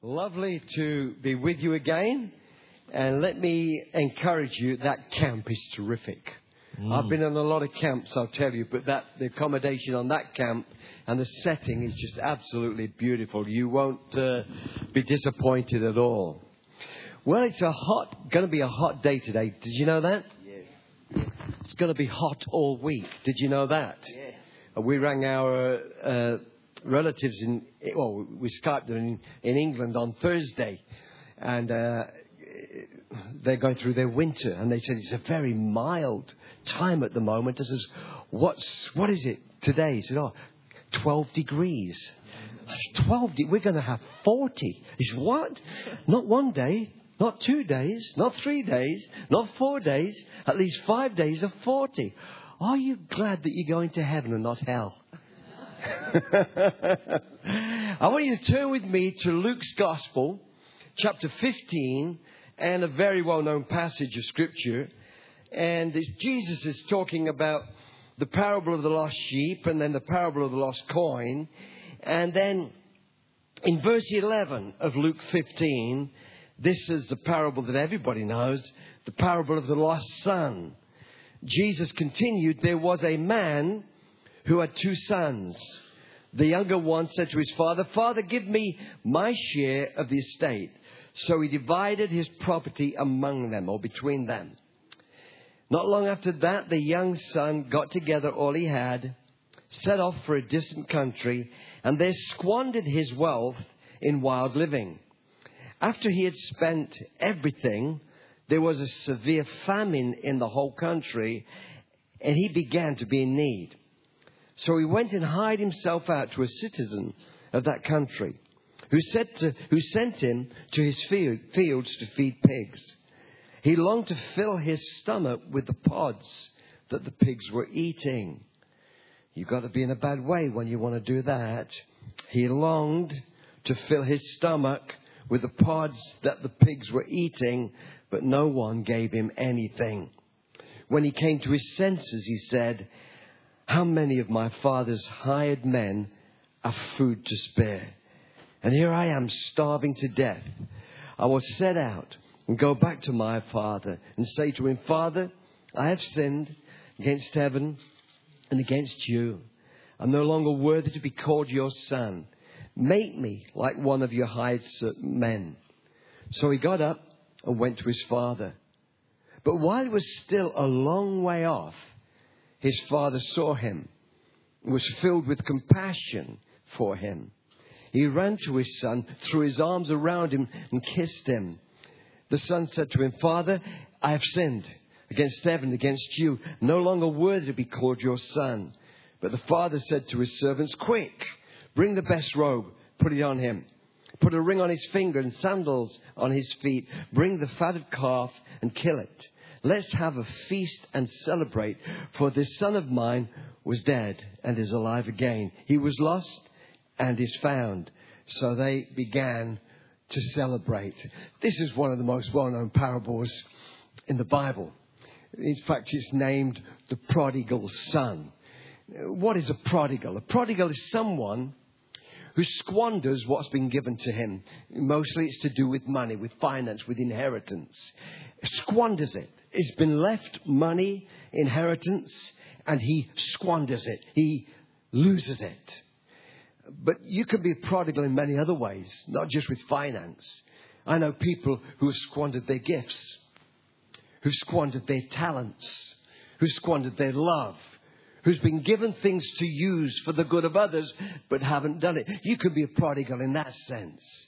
Lovely to be with you again. And let me encourage you, that camp is terrific. I've been in a lot of camps, I'll tell you, but the accommodation on that camp and the setting is just absolutely beautiful. You won't be disappointed at all. Well, it's going to be a hot day today. Did you know that? Yes. It's going to be hot all week. Did you know that? Yes. We rang our relatives we Skyped them in England on Thursday, and they're going through their winter, and they said it's a very mild time at the moment. I says, what is it today? He said, 12 degrees. I said, 12 We're going to have 40. He said, what? Not one day, not 2 days, not 3 days, not 4 days, at least 5 days of 40. Are you glad that you're going to heaven and not hell? I want you to turn with me to Luke's Gospel, chapter 15, and a very well-known passage of Scripture. And Jesus is talking about the parable of the lost sheep and then the parable of the lost coin. And then in verse 11 of Luke 15, this is the parable that everybody knows, the parable of the lost son. Jesus continued, there was a man who had 2 sons. The younger one said to his father, "Father, give me my share of the estate." So he divided his property among them, or between them. Not long after that, the young son got together all he had, set off for a distant country, and there squandered his wealth in wild living. After he had spent everything, there was a severe famine in the whole country, and he began to be in need. So he went and hired himself out to a citizen of that country, who sent him to his fields to feed pigs. He longed to fill his stomach with the pods that the pigs were eating. You've got to be in a bad way when you want to do that. He longed to fill his stomach with the pods that the pigs were eating, but no one gave him anything. When he came to his senses, he said, "How many of my father's hired men have food to spare? And here I am starving to death. I will set out and go back to my father and say to him, 'Father, I have sinned against heaven and against you. I'm no longer worthy to be called your son. Make me like one of your hired men.' So he got up and went to his father. But while he was still a long way off, his father saw him and was filled with compassion for him. He ran to his son, threw his arms around him and kissed him. The son said to him, 'Father, I have sinned against heaven, against you, no longer worthy to be called your son.' But the father said to his servants, 'Quick, bring the best robe, put it on him. Put a ring on his finger and sandals on his feet. Bring the fatted calf and kill it. Let's have a feast and celebrate, for this son of mine was dead and is alive again. He was lost and is found.' So they began to celebrate." This is one of the most well-known parables in the Bible. In fact, it's named the prodigal son. What is a prodigal? A prodigal is someone who squanders what's been given to him. Mostly it's to do with money, with finance, with inheritance. Squanders it. It's been left money, inheritance, and he squanders it. He loses it. But you can be a prodigal in many other ways, not just with finance. I know people who have squandered their gifts, who've squandered their talents, who've squandered their love, who's been given things to use for the good of others, but haven't done it. You could be a prodigal in that sense.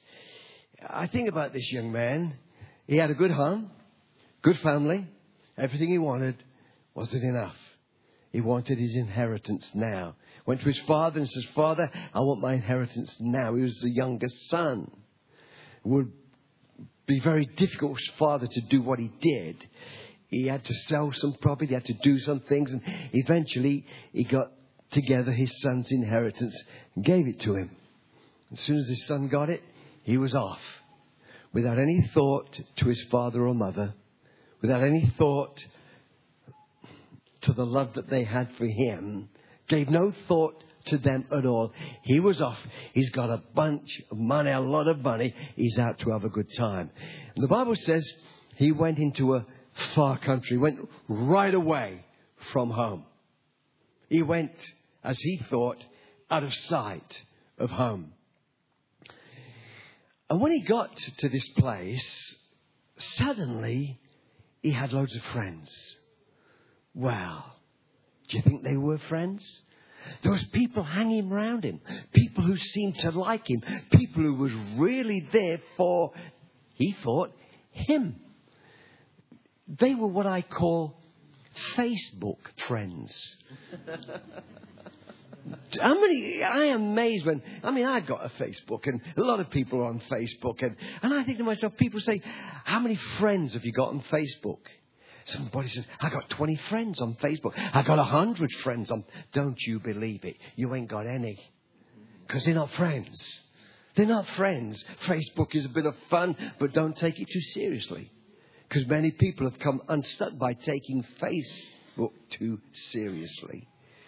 I think about this young man. He had a good home, good family, everything he wanted. Wasn't enough. He wanted his inheritance now. Went to his father and says, "Father, I want my inheritance now." He was the youngest son. It would be very difficult for his father to do what he did. He had to sell some property, he had to do some things, and eventually he got together his son's inheritance and gave it to him. As soon as his son got it, he was off. Without any thought to his father or mother, without any thought to the love that they had for him, gave no thought to them at all. He was off. He's got a bunch of money, a lot of money. He's out to have a good time. And the Bible says he went into a far country, went right away from home. He went, as he thought, out of sight of home. And when he got to this place, suddenly he had loads of friends. Well, do you think they were friends? There was people hanging around him. People who seemed to like him. People who was really there for, he thought, him. They were what I call Facebook friends. I am amazed when, I've got a Facebook and a lot of people are on Facebook. And I think to myself, people say, how many friends have you got on Facebook? Somebody says, I got 20 friends on Facebook. I got 100 friends on. Don't you believe it? You ain't got any. Because they're not friends. They're not friends. Facebook is a bit of fun, but don't take it too seriously. Because many people have come unstuck by taking Facebook too seriously.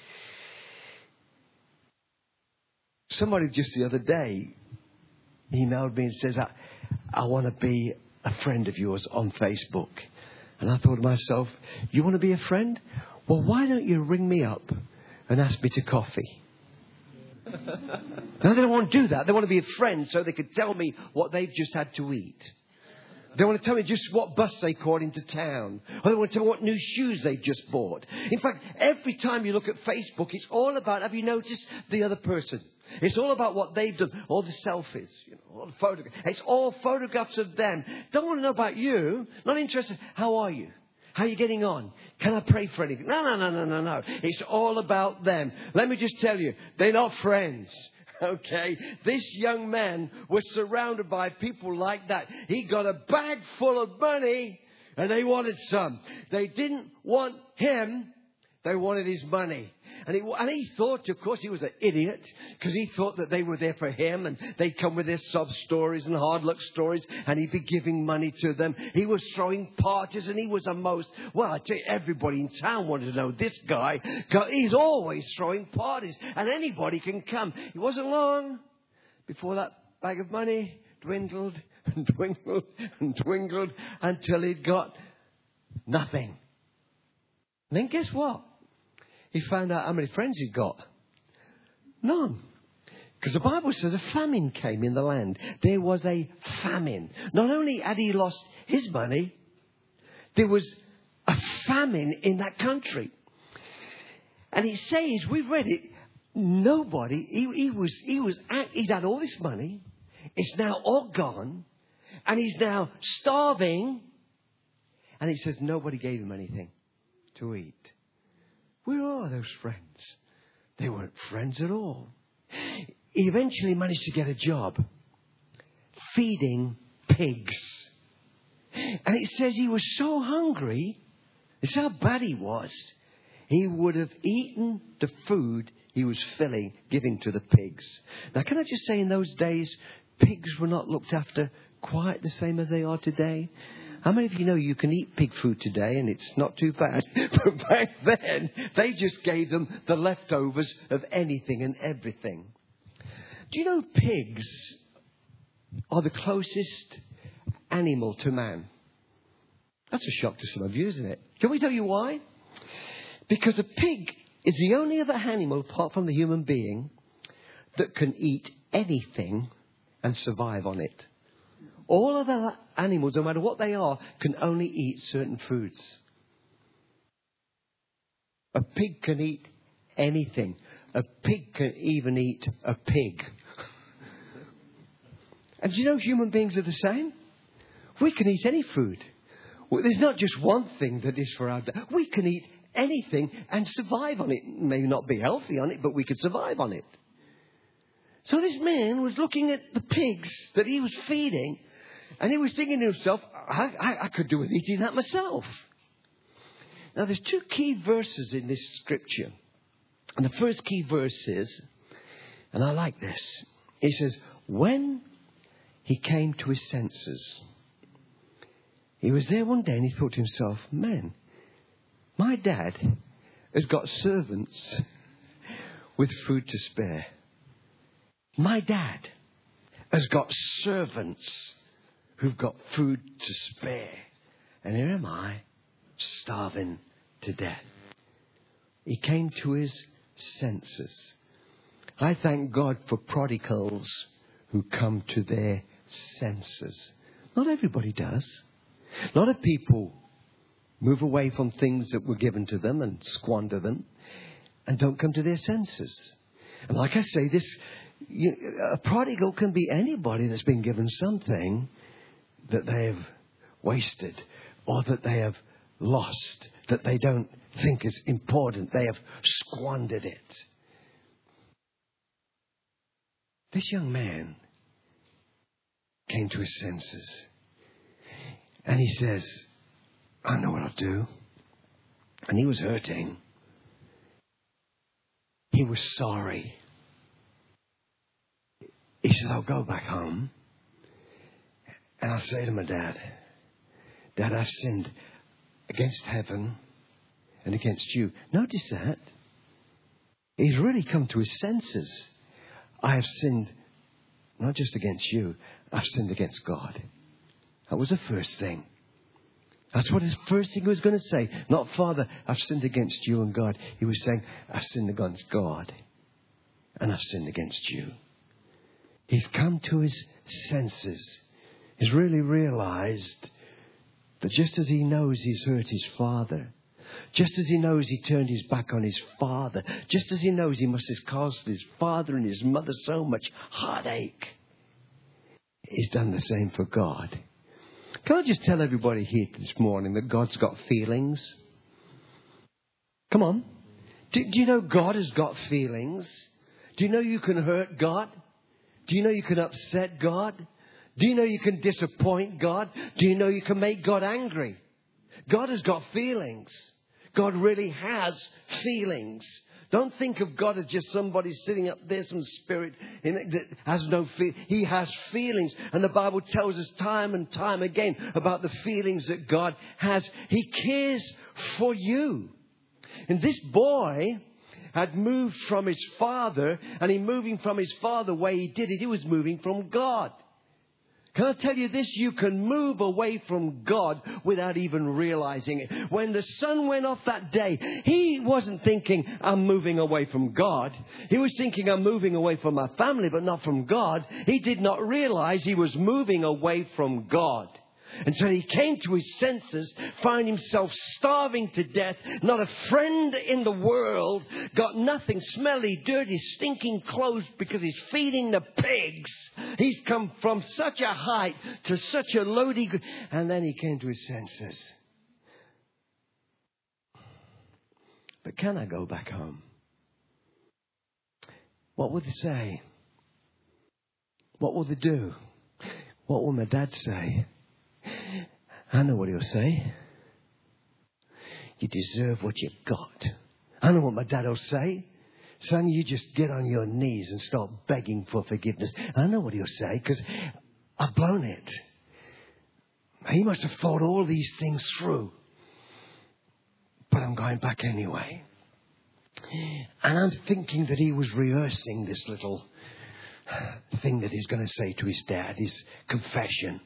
Somebody just the other day emailed me and says, I want to be a friend of yours on Facebook. And I thought to myself, you want to be a friend? Well, why don't you ring me up and ask me to coffee? Now, they don't want to do that. They want to be a friend so they could tell me what they've just had to eat. They want to tell me just what bus they caught into town. Or they want to tell me what new shoes they've just bought. In fact, every time you look at Facebook, it's all about, have you noticed, the other person. It's all about what they've done. All the selfies, all the photographs. It's all photographs of them. Don't want to know about you. Not interested. How are you? How are you getting on? Can I pray for anything? No. It's all about them. Let me just tell you, they're not friends. Okay, this young man was surrounded by people like that. He got a bag full of money and they wanted some. They didn't want him. They wanted his money. And he thought, of course, he was an idiot because he thought that they were there for him and they'd come with their sob stories and hard luck stories and he'd be giving money to them. He was throwing parties and he was I tell you, everybody in town wanted to know this guy. He's always throwing parties and anybody can come. It wasn't long before that bag of money dwindled and dwindled and dwindled until he'd got nothing. And then guess what? He found out how many friends he'd got. None. Because the Bible says a famine came in the land. There was a famine. Not only had he lost his money, there was a famine in that country. And it says, we've read it, nobody, he'd had all this money. It's now all gone. And he's now starving. And it says nobody gave him anything to eat. Where are those friends? They weren't friends at all. He eventually managed to get a job feeding pigs. And it says he was so hungry, it's how bad he was, he would have eaten the food he was giving to the pigs. Now, can I just say, in those days, pigs were not looked after quite the same as they are today. How many of you know you can eat pig food today and it's not too bad? But back then, they just gave them the leftovers of anything and everything. Do you know pigs are the closest animal to man? That's a shock to some of you, isn't it? Can we tell you why? Because a pig is the only other animal, apart from the human being, that can eat anything and survive on it. All other animals, no matter what they are, can only eat certain foods. A pig can eat anything. A pig can even eat a pig. And do you know human beings are the same? We can eat any food. Well, there's not just one thing that is for our day. We can eat anything and survive on it. May not be healthy on it, but we could survive on it. So this man was looking at the pigs that he was feeding. And he was thinking to himself, I could do with eating that myself. Now, there's two key verses in this scripture. And the first key verse is, and I like this. He says, when he came to his senses, he was there one day and he thought to himself, man, my dad has got servants with food to spare. My dad has got servants who've got food to spare. And here am I, starving to death. He came to his senses. I thank God for prodigals who come to their senses. Not everybody does. A lot of people move away from things that were given to them and squander them and don't come to their senses. And like I say, a prodigal can be anybody that's been given something that they have wasted or that they have lost, that they don't think is important. They have squandered it. This young man came to his senses. And he says, I know what I'll do. And he was hurting. He was sorry. He said, I'll go back home. And I'll say to my dad, Dad, I've sinned against heaven and against you. Notice that. He's really come to his senses. I have sinned not just against you, I've sinned against God. That was the first thing. That's what his first thing he was going to say. Not, Father, I've sinned against you and God. He was saying, I've sinned against God and I've sinned against you. He's come to his senses. He's really realized that just as he knows he's hurt his father, just as he knows he turned his back on his father, just as he knows he must have caused his father and his mother so much heartache, he's done the same for God. Can I just tell everybody here this morning that God's got feelings? Come on. Do you know God has got feelings? Do you know you can hurt God? Do you know you can upset God? Do you know you can disappoint God? Do you know you can make God angry? God has got feelings. God really has feelings. Don't think of God as just somebody sitting up there, some spirit that has no feel. He has feelings. And the Bible tells us time and time again about the feelings that God has. He cares for you. And this boy had moved from his father, and in moving from his father, the way he did it, he was moving from God. Can I tell you this? You can move away from God without even realizing it. When the sun went off that day, he wasn't thinking, I'm moving away from God. He was thinking, I'm moving away from my family, but not from God. He did not realize he was moving away from God. Until he came to his senses, found himself starving to death, not a friend in the world, got nothing, smelly, dirty, stinking clothes because he's feeding the pigs. He's come from such a height to such a low degree. And then he came to his senses. But can I go back home? What will they say? What will they do? What will my dad say? I know what he'll say. You deserve what you got. I know what my dad will say. Son, you just get on your knees and start begging for forgiveness. I know what he'll say because I've blown it. He must have thought all these things through. But I'm going back anyway. And I'm thinking that he was rehearsing this little thing that he's going to say to his dad, his confession.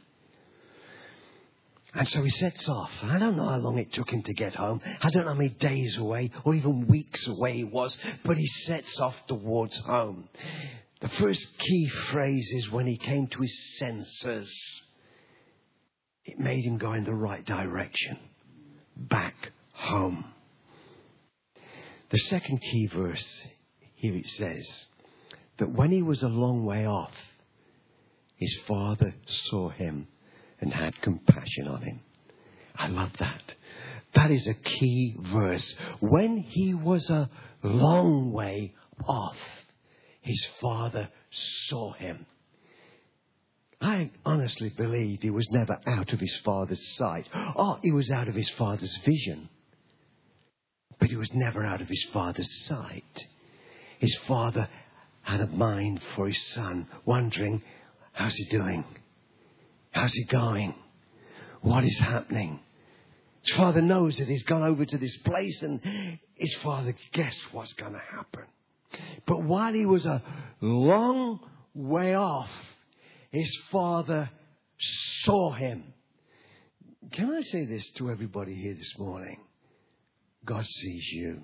And so he sets off. I don't know how long it took him to get home. I don't know how many days away or even weeks away he was. But he sets off towards home. The first key phrase is when he came to his senses. It made him go in the right direction. Back home. The second key verse, here it says that when he was a long way off, his father saw him and had compassion on him. I love that. That is a key verse. When he was a long way off, his father saw him. I honestly believe he was never out of his father's sight. Oh, he was out of his father's vision. But he was never out of his father's sight. His father had a mind for his son, wondering, how's he doing? How's he going? What is happening? His father knows that he's gone over to this place and his father guessed what's going to happen. But while he was a long way off, his father saw him. Can I say this to everybody here this morning? God sees you.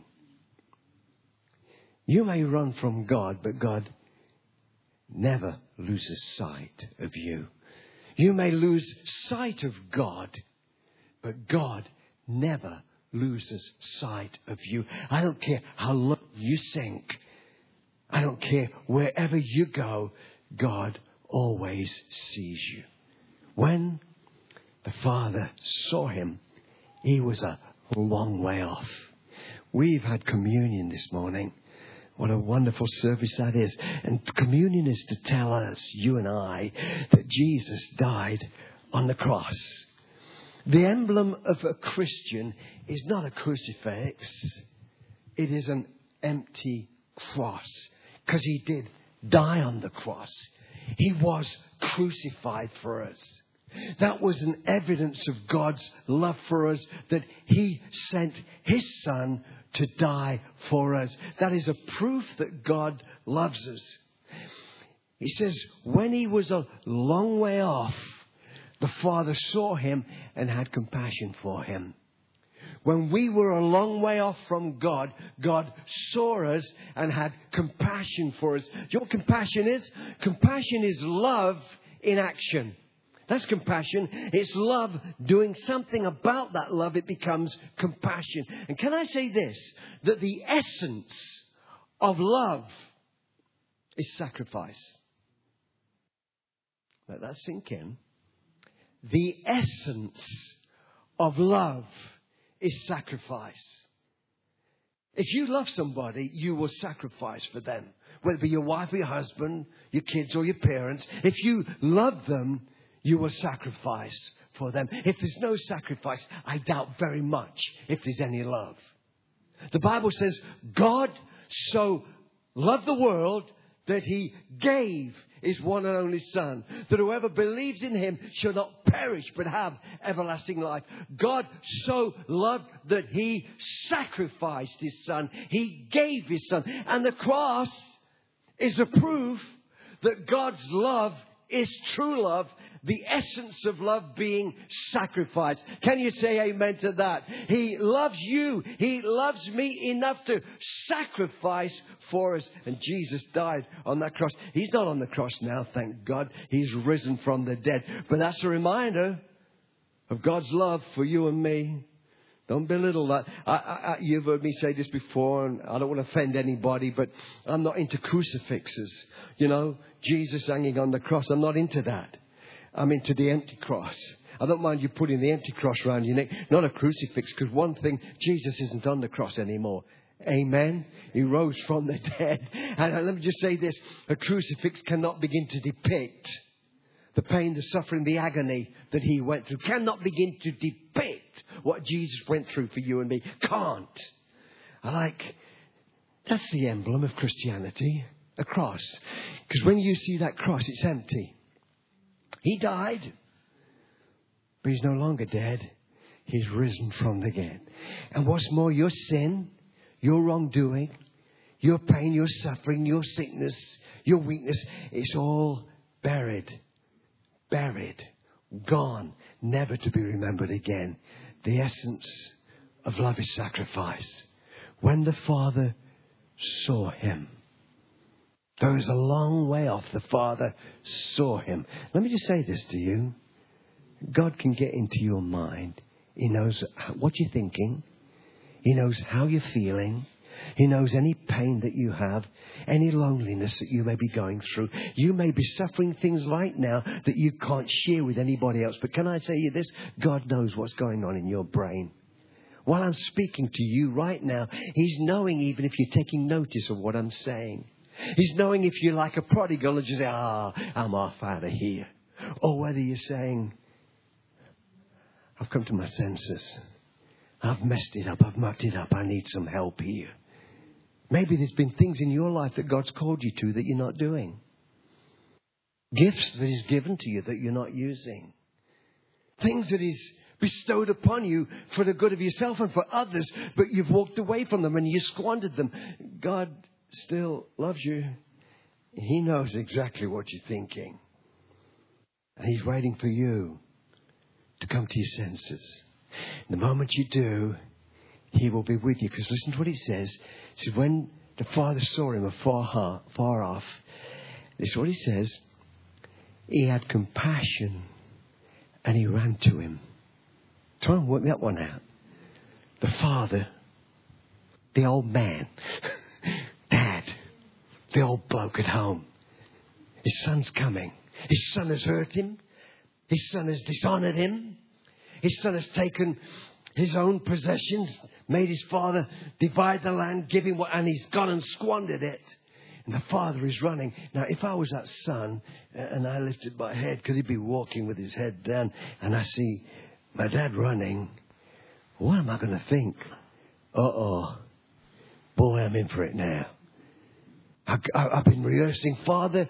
You may run from God, but God never loses sight of you. You may lose sight of God, but God never loses sight of you. I don't care how low you sink. I don't care wherever you go. God always sees you. When the Father saw him, he was a long way off. We've had communion this morning. What a wonderful service that is. And communion is to tell us, you and I, that Jesus died on the cross. The emblem of a Christian is not a crucifix. It is an empty cross. Because he did die on the cross. He was crucified for us. That was an evidence of God's love for us, that he sent his Son to die for us. That is a proof that God loves us. He says, when he was a long way off, the Father saw him and had compassion for him. When we were a long way off from God, God saw us and had compassion for us. Do you know what compassion is? Compassion is love in action. That's compassion. It's love doing something about that love. It becomes compassion. And can I say this? That the essence of love is sacrifice. Let that sink in. The essence of love is sacrifice. If you love somebody, you will sacrifice for them. Whether it be your wife or your husband, your kids or your parents. If you love them, you will sacrifice for them. If there's no sacrifice, I doubt very much if there's any love. The Bible says God so loved the world that he gave his one and only Son, that whoever believes in him shall not perish but have everlasting life. God so loved that he sacrificed his Son. He gave his Son. And the cross is a proof that God's love is true love, the essence of love being sacrifice. Can you say amen to that? He loves you. He loves me enough to sacrifice for us. And Jesus died on that cross. He's not on the cross now, thank God. He's risen from the dead. But that's a reminder of God's love for you and me. Don't belittle that. You've heard me say this before, and I don't want to offend anybody, but I'm not into crucifixes. You know, Jesus hanging on the cross. I'm not into that. I'm into the empty cross. I don't mind you putting the empty cross around your neck, not a crucifix, because one thing, Jesus isn't on the cross anymore. Amen. He rose from the dead. And let me just say this. A crucifix cannot begin to depict the pain, the suffering, the agony that he went through. Cannot begin to depict what Jesus went through for you and me. Can't. That's the emblem of Christianity. A cross. Because when you see that cross, it's empty. He died, but he's no longer dead. He's risen from the dead. And what's more, your sin, your wrongdoing, your pain, your suffering, your sickness, your weakness, it's all buried, gone, never to be remembered again. The essence of love is sacrifice. When the Father saw him, though he was a long way off, the Father saw him. Let me just say this to you. God can get into your mind. He knows what you're thinking. He knows how you're feeling. He knows any pain that you have, any loneliness that you may be going through. You may be suffering things right now that you can't share with anybody else. But can I say you this? God knows what's going on in your brain. While I'm speaking to you right now, he's knowing even if you're taking notice of what I'm saying. He's knowing if you're like a prodigal and just say, I'm off out of here. Or whether you're saying, I've come to my senses. I've messed it up. I've mucked it up. I need some help here. Maybe there's been things in your life that God's called you to that you're not doing. Gifts that he's given to you that you're not using. Things that he's bestowed upon you for the good of yourself and for others, but you've walked away from them and you squandered them. God still loves you. He knows exactly what you're thinking. And He's waiting for you to come to your senses. The moment you do, He will be with you. Because listen to what He says. He says, when the Father saw Him far off, this is what He says. He had compassion and He ran to Him. Try and work that one out. The Father, the old man, Dad, the old bloke at home. His son's coming. His son has hurt him. His son has dishonoured him. His son has taken his own possessions, made his father divide the land, give him what, and he's gone and squandered it. And the father is running. Now, if I was that son and I lifted my head, could he be walking with his head down and I see my dad running? What am I going to think? Uh-oh. Boy, I'm in for it now. I've been rehearsing, Father,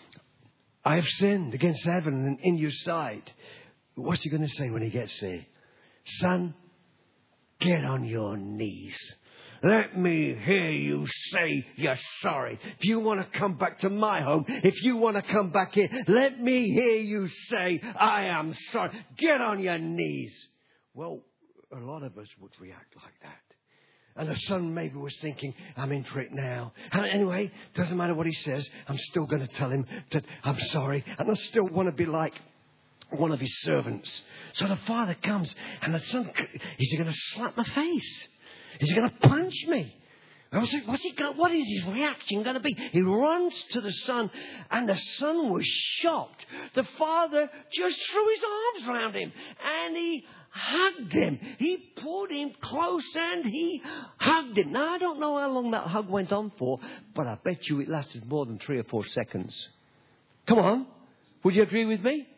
I have sinned against heaven and in your sight. What's he going to say when he gets there? Son, get on your knees. Let me hear you say you're sorry. If you want to come back to my home, if you want to come back here, let me hear you say, I am sorry. Get on your knees. Well, a lot of us would react like that. And the son maybe was thinking, I'm in for it now. And anyway, doesn't matter what he says. I'm still going to tell him that I'm sorry. And I still want to be like one of his servants. So the father comes and the son, is he going to slap my face? Is he going to punch me? What is his reaction going to be? He runs to the son and the son was shocked. The father just threw his arms around him and he hugged him. He pulled him close and he hugged him. Now, I don't know how long that hug went on for, but I bet you it lasted more than 3 or 4 seconds. Come on. Would you agree with me?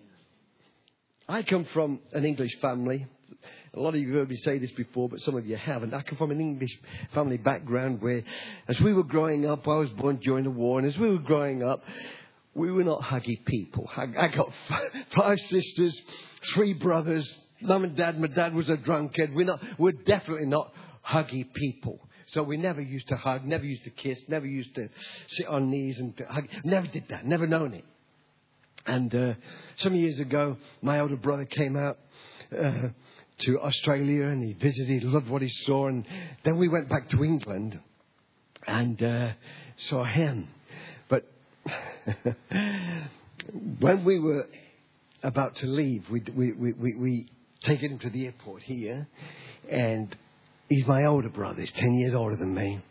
I come from an English family. A lot of you have heard me say this before, but some of you haven't. I come from an English family background where, as we were growing up, I was born during the war, and as we were growing up, we were not huggy people. I got 5 sisters, 3 brothers, Mum and Dad. My dad was a drunkard. We're definitely not huggy people. So we never used to hug, never used to kiss, never used to sit on knees and hug. Never did that, never known it. And some years ago, my older brother came out to Australia and he visited, loved what he saw. And then we went back to England and saw him. But when we were about to leave, we taken him to the airport here. And he's my older brother. He's 10 years older than me.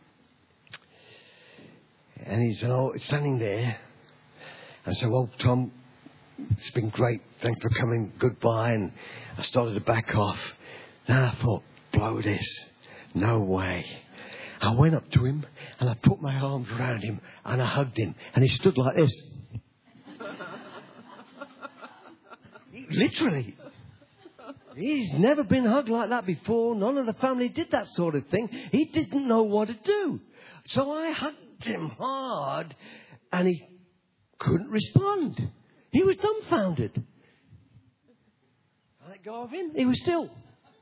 And he's standing there. And so, well, Tom, it's been great. Thanks for coming. Goodbye. And I started to back off. And I thought, blow this. No way. I went up to him and I put my arms around him and I hugged him. And he stood like this. Literally. He's never been hugged like that before. None of the family did that sort of thing. He didn't know what to do. So I hugged him hard and he couldn't respond. He was dumbfounded. I let go of him. He was still.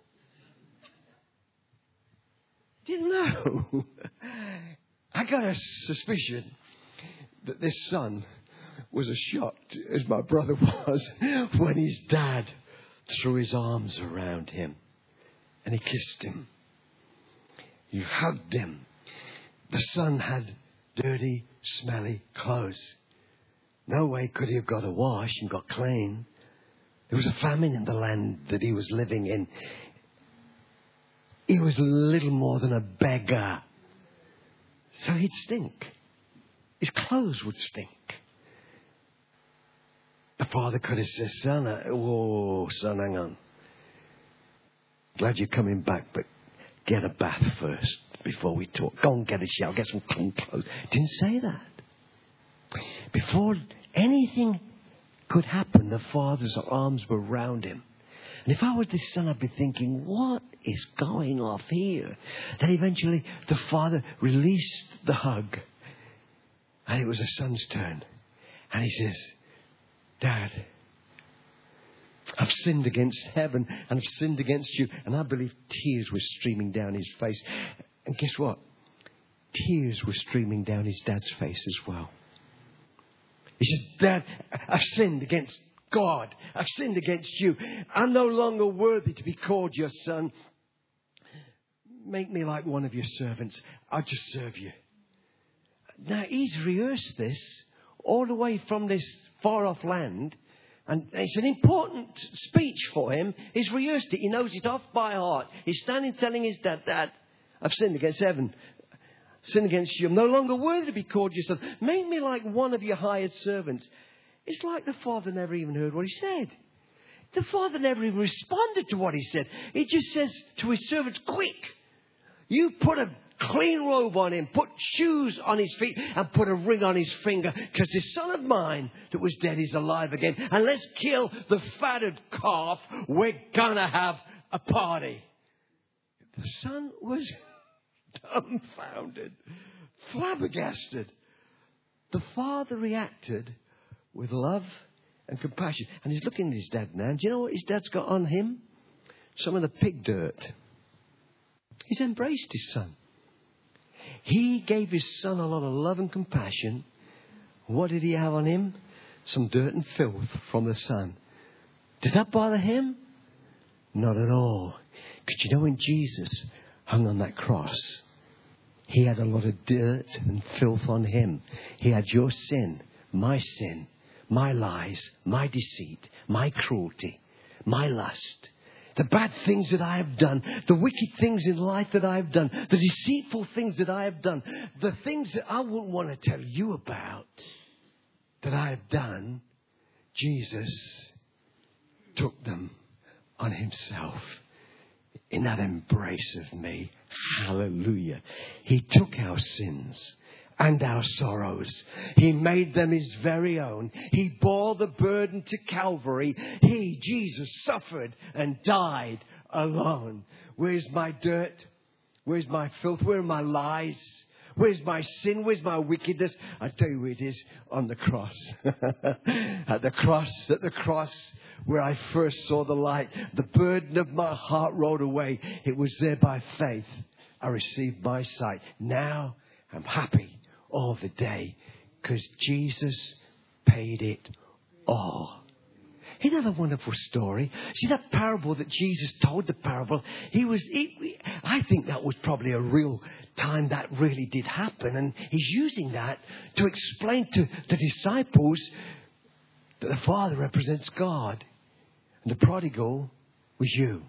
Didn't know. I got a suspicion that this son was as shocked as my brother was when his dad threw his arms around him and he kissed him. He hugged him. The son had dirty, smelly clothes. No way could he have got a wash and got clean. There was a famine in the land that he was living in. He was little more than a beggar. So he'd stink. His clothes would stink. The father could have said, son, hang on. Glad you're coming back, but get a bath first before we talk. Go and get a shower, get some clean clothes. Didn't say that. Before anything could happen, the father's arms were round him. And if I was this son, I'd be thinking, what is going off here? Then eventually the father released the hug. And it was the son's turn. And he says, Dad, I've sinned against heaven and I've sinned against you. And I believe tears were streaming down his face. And guess what? tears were streaming down his dad's face as well. He said, Dad, I've sinned against God. I've sinned against you. I'm no longer worthy to be called your son. Make me like one of your servants. I'll just serve you. Now, he's rehearsed this all the way from this far-off land. And it's an important speech for him. He's rehearsed it. He knows it off by heart. He's standing telling his dad, Dad, I've sinned against heaven. Sinned against you. I'm no longer worthy to be called your son. Make me like one of your hired servants. It's like the father never even heard what he said. The father never even responded to what he said. He just says to his servants, quick, you put a clean robe on him, put shoes on his feet, and put a ring on his finger, because this son of mine that was dead is alive again. And let's kill the fatted calf. We're going to have a party. The son was dumbfounded, flabbergasted. The father reacted with love and compassion. And he's looking at his dad now. And do you know what his dad's got on him? Some of the pig dirt. He's embraced his son. He gave his son a lot of love and compassion. What did he have on him? Some dirt and filth from the son. Did that bother him? Not at all. Because you know, when Jesus hung on that cross, he had a lot of dirt and filth on him. He had your sin, my lies, my deceit, my cruelty, my lust. The bad things that I have done, the wicked things in life that I have done, the deceitful things that I have done, the things that I wouldn't want to tell you about that I have done, Jesus took them on himself in that embrace of me. Hallelujah. He took our sins and our sorrows. He made them his very own. He bore the burden to Calvary. He, Jesus, suffered and died alone. Where's my dirt? Where's my filth? Where are my lies? Where's my sin? Where's my wickedness? I tell you where it is, on the cross. At the cross where I first saw the light. The burden of my heart rolled away. It was there by faith. I received my sight. Now I'm happy all the day, because Jesus paid it all. Isn't that a wonderful story? See, that parable that Jesus told, the parable, I think that was probably a real time that really did happen. And he's using that to explain to the disciples that the Father represents God. And the prodigal was you.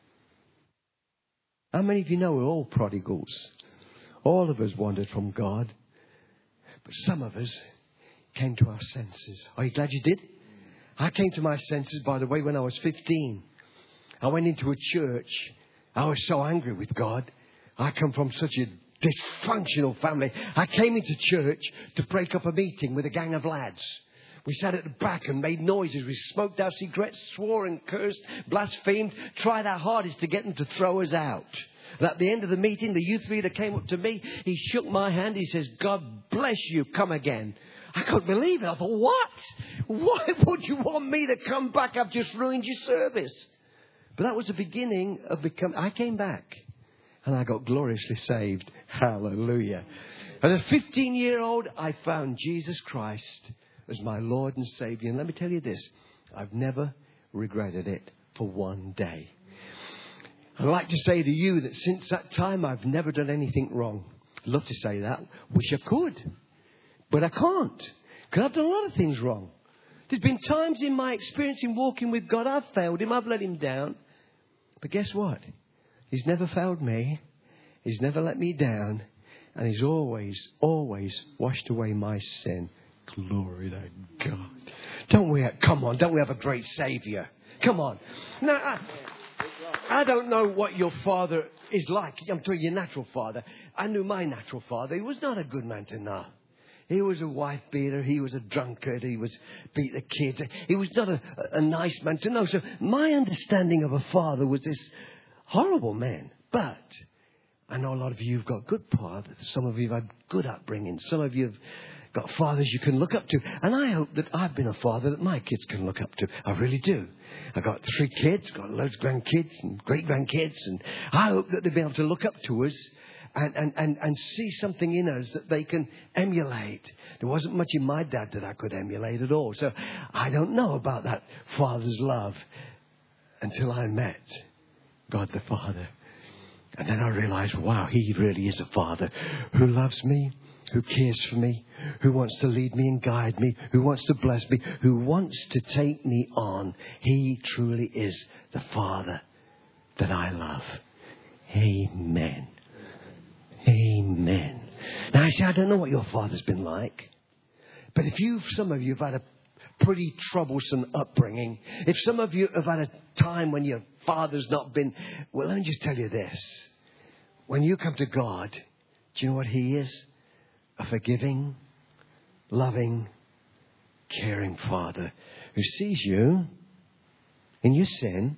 How many of you know we're all prodigals? All of us wandered from God. But some of us came to our senses. Are you glad you did? I came to my senses, by the way, when I was 15. I went into a church. I was so angry with God. I come from such a dysfunctional family. I came into church to break up a meeting with a gang of lads. We sat at the back and made noises. We smoked our cigarettes, swore and cursed, blasphemed, tried our hardest to get them to throw us out. And at the end of the meeting, the youth leader came up to me. He shook my hand. He says, God bless you. Come again. I couldn't believe it. I thought, what? Why would you want me to come back? I've just ruined your service. But that was the beginning of I came back and I got gloriously saved. Hallelujah. As a 15-year-old, I found Jesus Christ as my Lord and Savior. And let me tell you this. I've never regretted it for one day. I'd like to say to you that since that time, I've never done anything wrong. I'd love to say that. Wish I could. But I can't. Because I've done a lot of things wrong. There's been times in my experience in walking with God, I've failed him. I've let him down. But guess what? He's never failed me. He's never let me down. And he's always washed away my sin. Glory to God. Come on, don't we have a great Saviour? Come on. Now, I don't know what your father is like. I'm talking your natural father. I knew my natural father. He was not a good man to know. He was a wife beater. He was a drunkard. He was beat the kids. He was not a nice man to know. So my understanding of a father was this horrible man. But I know a lot of you have got good fathers. Some of you have had good upbringing. Some of you have got fathers you can look up to. And I hope that I've been a father that my kids can look up to. I really do. I've got 3 kids, got loads of grandkids and great-grandkids. And I hope that they'll be able to look up to us and see something in us that they can emulate. There wasn't much in my dad that I could emulate at all. So I don't know about that Father's love until I met God the Father. And then I realized, wow, He really is a Father who loves me, who cares for me, who wants to lead me and guide me, who wants to bless me, who wants to take me on. He truly is the Father that I love. Amen. Amen. Now, I say, I don't know what your father's been like. But if some of you have had a pretty troublesome upbringing, if some of you have had a time when your father's not been, well, let me just tell you this. When you come to God, do you know what He is? A forgiving, loving, caring Father who sees you in your sin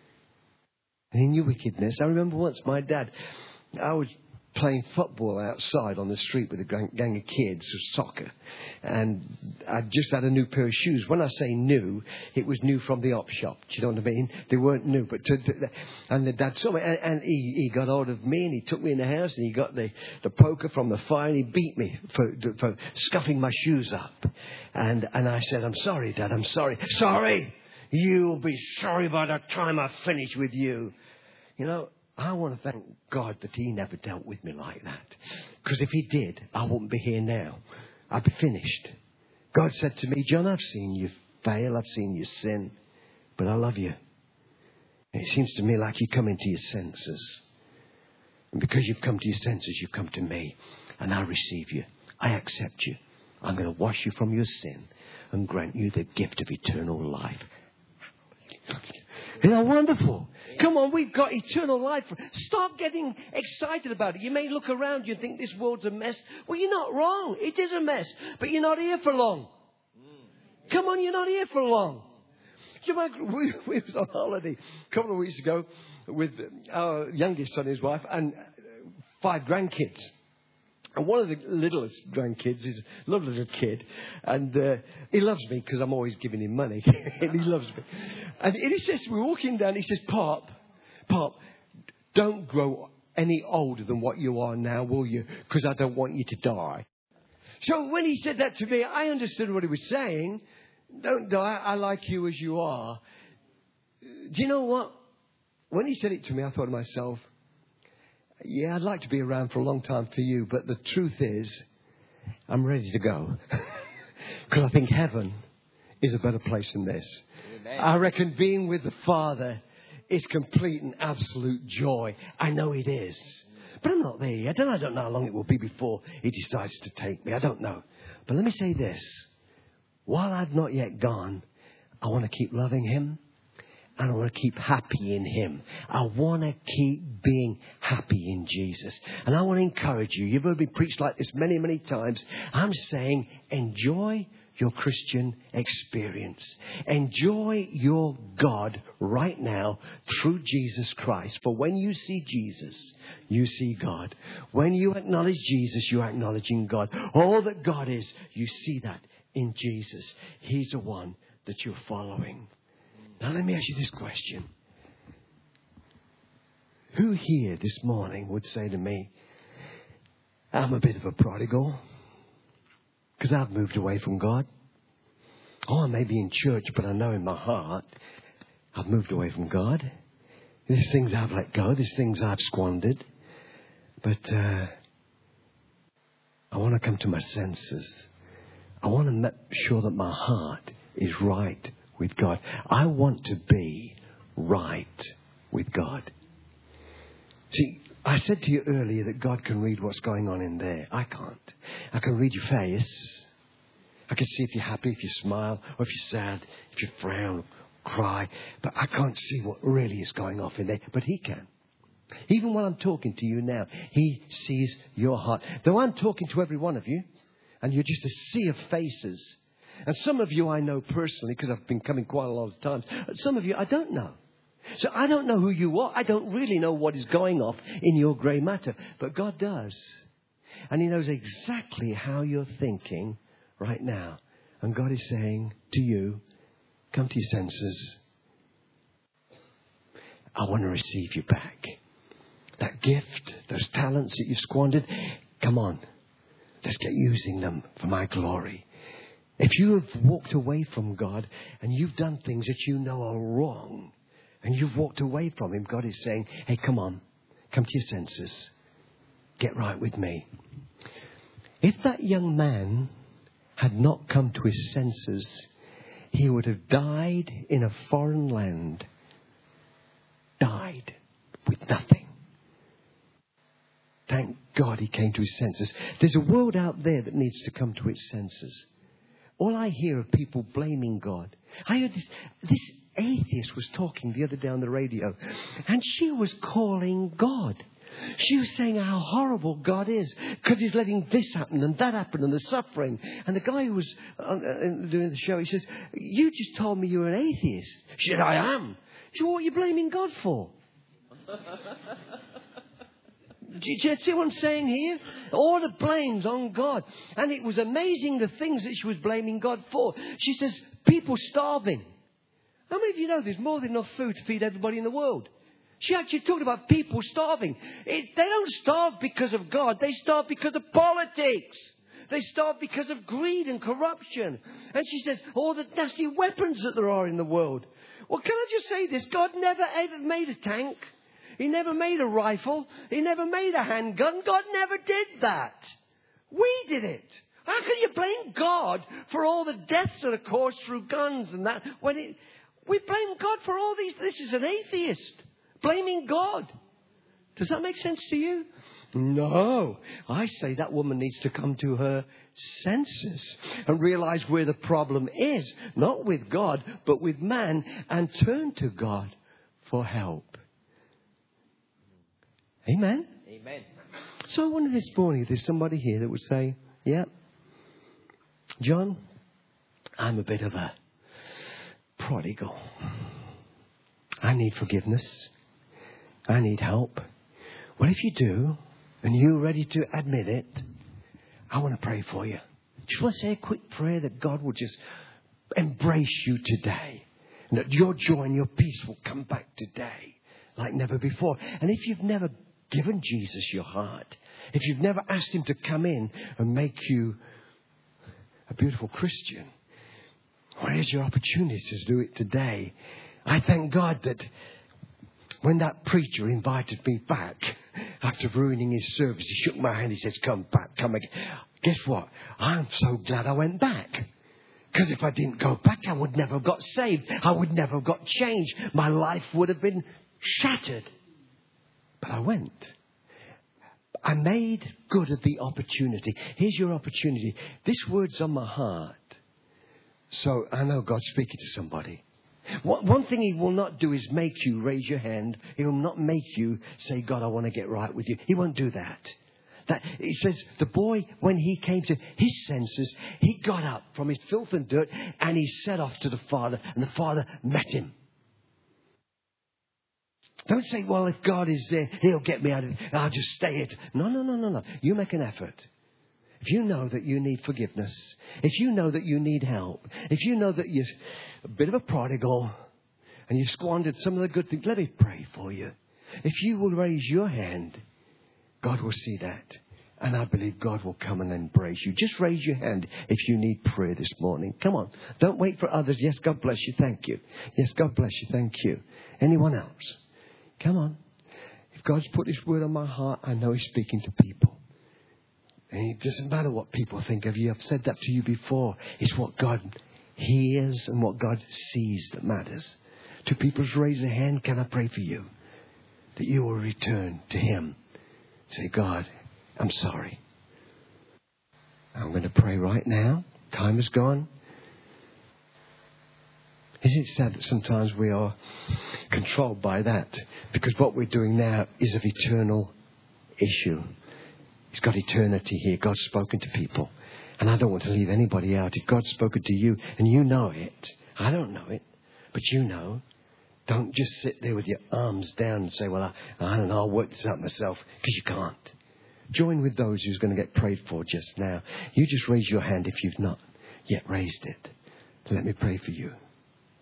and in your wickedness. I remember once my dad, I was playing football outside on the street with a gang of kids, soccer. And I just had a new pair of shoes. When I say new, it was new from the op shop. Do you know what I mean? They weren't new. And the dad saw me. And he got hold of me and he took me in the house and he got the poker from the fire and he beat me for scuffing my shoes up. And I said, I'm sorry, Dad. I'm sorry. Sorry? You'll be sorry by the time I finish with you. You know, I want to thank God that He never dealt with me like that. Because if He did, I wouldn't be here now. I'd be finished. God said to me, John, I've seen you fail. I've seen you sin. But I love you. And it seems to me like you come into your senses. And because you've come to your senses, you've come to me. And I receive you. I accept you. I'm going to wash you from your sin and grant you the gift of eternal life. Isn't that wonderful? Come on, we've got eternal life. Stop getting excited about it. You may look around you and think this world's a mess. Well, you're not wrong. It is a mess. But you're not here for long. Come on, you're not here for long. Do you remember, we was on holiday a couple of weeks ago with our youngest son and his wife and 5 grandkids. And one of the littlest grandkids is a lovely little kid. And he loves me because I'm always giving him money. And he loves me. And he says, we're walking down, he says, Pop, don't grow any older than what you are now, will you? Because I don't want you to die. So when he said that to me, I understood what he was saying. Don't die. I like you as you are. Do you know what? When he said it to me, I thought to myself, yeah, I'd like to be around for a long time for you, but the truth is, I'm ready to go. Because I think heaven is a better place than this. Amen. I reckon being with the Father is complete and absolute joy. I know it is. But I'm not there yet. I don't know how long it will be before He decides to take me. I don't know. But let me say this. While I've not yet gone, I want to keep loving Him. And I want to keep happy in Him. I want to keep being happy in Jesus. And I want to encourage you. You've heard me preach like this many, many times. I'm saying enjoy your Christian experience. Enjoy your God right now through Jesus Christ. For when you see Jesus, you see God. When you acknowledge Jesus, you're acknowledging God. All that God is, you see that in Jesus. He's the one that you're following. Now let me ask you this question. Who here this morning would say to me, I'm a bit of a prodigal because I've moved away from God? Oh, I may be in church, but I know in my heart I've moved away from God. There's things I've let go. There's things I've squandered. But I want to come to my senses. I want to make sure that my heart is right with God. I want to be right with God. See, I said to you earlier that God can read what's going on in there. I can't. I can read your face. I can see if you're happy, if you smile, or if you're sad, if you frown, cry. But I can't see what really is going on in there. But He can. Even while I'm talking to you now, He sees your heart. Though I'm talking to every one of you, and you're just a sea of faces. And some of you I know personally because I've been coming quite a lot of times. Some of you I don't know. So I don't know who you are. I don't really know what is going off in your grey matter. But God does. And He knows exactly how you're thinking right now. And God is saying to you, come to your senses. I want to receive you back. that gift, those talents that you've squandered, come on. Let's get using them for my glory. If you have walked away from God and you've done things that you know are wrong and you've walked away from Him, God is saying, hey, come on, come to your senses. Get right with me. If that young man had not come to his senses, he would have died in a foreign land. Died with nothing. Thank God he came to his senses. There's a world out there that needs to come to its senses. All I hear of people blaming God. I heard this atheist was talking the other day on the radio, and she was calling God. She was saying how horrible God is because He's letting this happen and that happen and the suffering. And the guy who was doing the show, he says, you just told me you're an atheist. She said, I am. He said, what are you blaming God for? Do you see what I'm saying here? All the blame's on God. And it was amazing the things that she was blaming God for. She says, people starving. How many of you know there's more than enough food to feed everybody in the world? She actually talked about people starving. They don't starve because of God. They starve because of politics. They starve because of greed and corruption. And she says, all the nasty weapons that there are in the world. Well, can I just say this? God never ever made a tank. He never made a rifle. He never made a handgun. God never did that. We did it. How can you blame God for all the deaths that are caused through guns and that? We blame God for all these. This is an atheist blaming God. Does that make sense to you? No. I say that woman needs to come to her senses and realize where the problem is. Not with God, but with man, and turn to God for help. Amen? Amen. So I wonder this morning if there's somebody here that would say, yeah, John, I'm a bit of a prodigal. I need forgiveness. I need help. Well, if you do, and you're ready to admit it, I want to pray for you. Just want to say a quick prayer that God will just embrace you today. And that your joy and your peace will come back today like never before. And if you've never given Jesus your heart, if you've never asked Him to come in and make you a beautiful Christian, well, here's your opportunity to do it today. I thank God that when that preacher invited me back after ruining his service, he shook my hand. He says, come back, come again. Guess what? I'm so glad I went back. Because if I didn't go back, I would never have got saved. I would never have got changed. My life would have been shattered. But I went. I made good of the opportunity. Here's your opportunity. This word's on my heart. So I know God's speaking to somebody. One thing He will not do is make you raise your hand. He will not make you say, God, I want to get right with you. He won't do that. He says the boy, when he came to his senses, he got up from his filth and dirt and he set off to the Father, and the Father met him. Don't say, well, if God is there, He'll get me out of it. I'll just stay it. No. You make an effort. If you know that you need forgiveness, if you know that you need help, if you know that you're a bit of a prodigal and you've squandered some of the good things, let me pray for you. If you will raise your hand, God will see that. And I believe God will come and embrace you. Just raise your hand if you need prayer this morning. Come on. Don't wait for others. Yes, God bless you. Thank you. Yes, God bless you. Thank you. Anyone else? Come on. If God's put His word on my heart, I know He's speaking to people. And it doesn't matter what people think of you. I've said that to you before. It's what God hears and what God sees that matters. To people who raise their hand, can I pray for you? That you will return to Him. Say, God, I'm sorry. I'm going to pray right now. Time is gone. Isn't it sad that sometimes we are controlled by that? Because what we're doing now is of eternal issue. He's got eternity here. God's spoken to people. And I don't want to leave anybody out. If God's spoken to you and you know it, I don't know it, but you know, don't just sit there with your arms down and say, well, I don't know, I'll work this out myself. Because you can't. Join with those who's going to get prayed for just now. You just raise your hand if you've not yet raised it. Let me pray for you.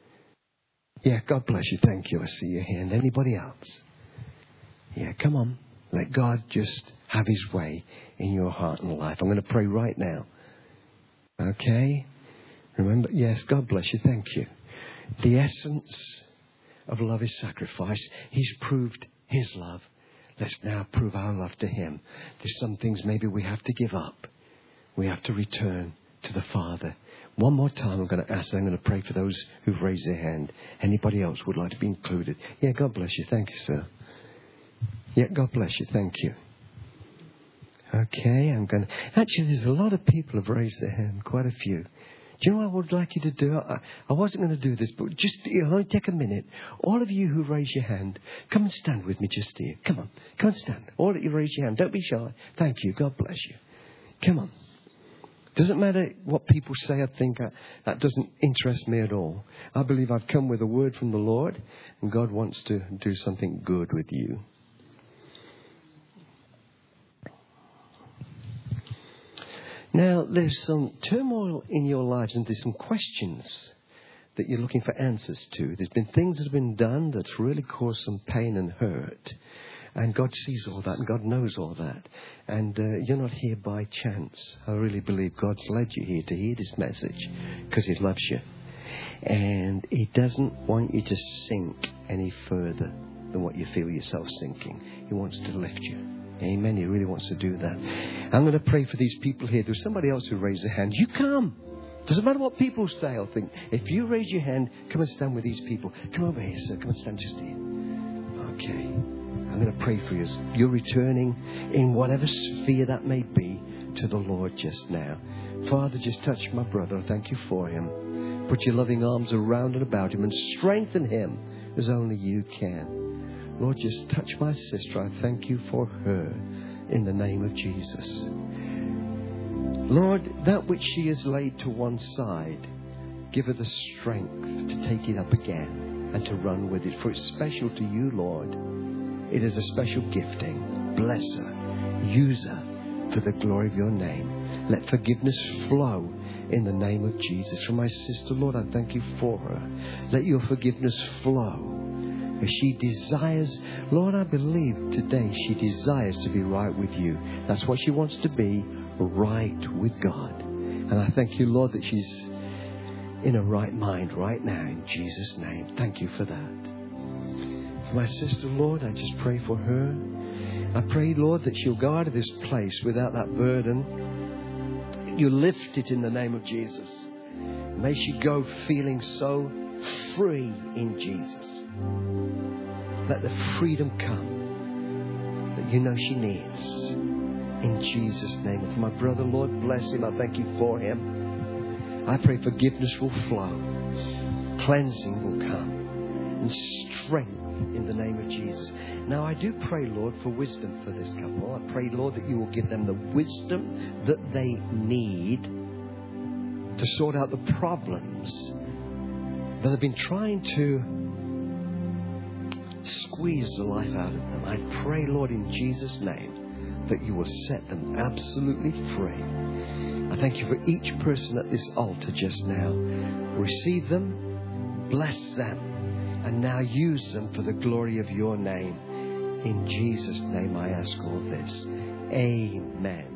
Yeah, God bless you. Thank you. I see your hand. Anybody else? Yeah, come on. Let God just have His way in your heart and life. I'm going to pray right now. Okay? Remember, yes, God bless you. Thank you. The essence of love is sacrifice. He's proved His love. Let's now prove our love to Him. There's some things maybe we have to give up. We have to return to the Father. One more time, I'm going to ask, I'm going to pray for those who've raised their hand. Anybody else would like to be included? Yeah, God bless you. Thank you, sir. Yeah, God bless you. Thank you. Okay, I'm going to... Actually, there's a lot of people who've raised their hand. Quite a few. Do you know what I would like you to do? I wasn't going to do this, but just, it'll only take a minute. All of you who raise your hand, come and stand with me just here. Come on. Come and stand. All of you raise your hand. Don't be shy. Thank you. God bless you. Come on. Doesn't matter what people say or think. That doesn't interest me at all. I believe I've come with a word from the Lord, and God wants to do something good with you. Now, there's some turmoil in your lives, and there's some questions that you're looking for answers to. There's been things that have been done that's really caused some pain and hurt. And God sees all that, and God knows all that. And you're not here by chance. I really believe God's led you here to hear this message because He loves you. And He doesn't want you to sink any further than what you feel yourself sinking. He wants to lift you. Amen. He really wants to do that. I'm going to pray for these people here. There's somebody else who raised their hand. You come. Doesn't matter what people say or think. If you raise your hand, come and stand with these people. Come over here, sir. Come and stand just here. Okay. I'm going to pray for you. You're returning in whatever sphere that may be to the Lord just now. Father, just touch my brother. Thank you for him. Put your loving arms around and about him and strengthen him as only you can. Lord, just touch my sister. I thank you for her in the name of Jesus. Lord, that which she has laid to one side, give her the strength to take it up again and to run with it. For it's special to you, Lord. It is a special gifting. Bless her. Use her for the glory of your name. Let forgiveness flow in the name of Jesus. For my sister, Lord, I thank you for her. Let your forgiveness flow. As she desires, Lord, I believe today she desires to be right with you. That's what she wants to be, right with God. And I thank you, Lord, that she's in a right mind right now in Jesus' name. Thank you for that. For my sister, Lord, I just pray for her. I pray, Lord, that she'll go out of this place without that burden. You lift it in the name of Jesus. May she go feeling so free in Jesus. Let the freedom come that you know she needs. In Jesus' name. And for my brother, Lord, bless him. I thank you for him. I pray forgiveness will flow. Cleansing will come. And strength in the name of Jesus. Now, I do pray, Lord, for wisdom for this couple. I pray, Lord, that you will give them the wisdom that they need to sort out the problems that have been trying to squeeze the life out of them. I pray, Lord, in Jesus' name, that you will set them absolutely free. I thank you for each person at this altar just now. Receive them, bless them, and now use them for the glory of your name. In Jesus' name I ask all this. Amen.